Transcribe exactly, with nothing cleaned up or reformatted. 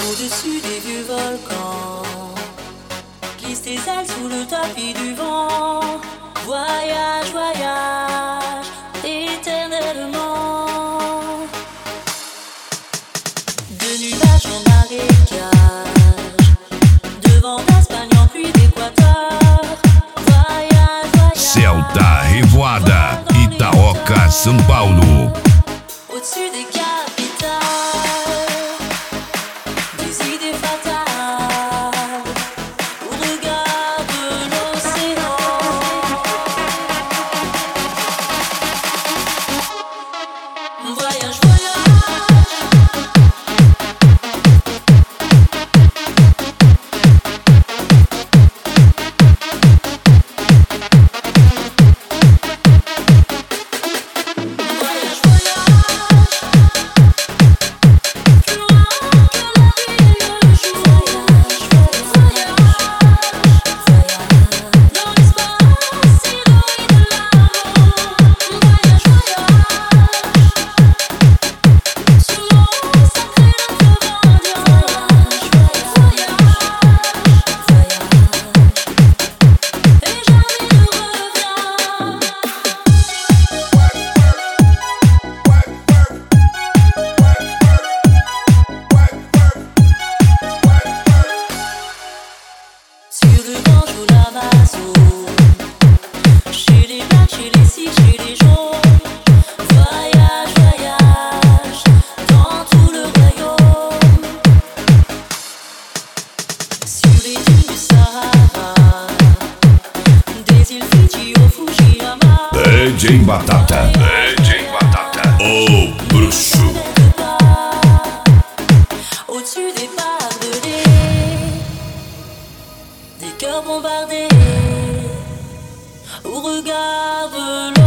Au-dessus des vieux volcans, glisse tes ailes sous le tapis du vent. Voyage, voyage, éternellement. De nuages en marécage, devant d'Espagne en pluie d'Équateur. Voyage, voyage. Celta, Revoada, Itaoca, São Paulo. Au-dessus des capitales, des idées fatales, au regard de l'océan. Voyage, voyage. Chez les blacks, chez les sikhs, chez les jaunes. Voyage, voyage, dans tout le royaume. Sur les dunes du Sahara, des îles Fidji au Fujiyama. D J Batata, D J Batata, o bruxo. Au-dessus des barbelés, des cœurs bombardés, au regard de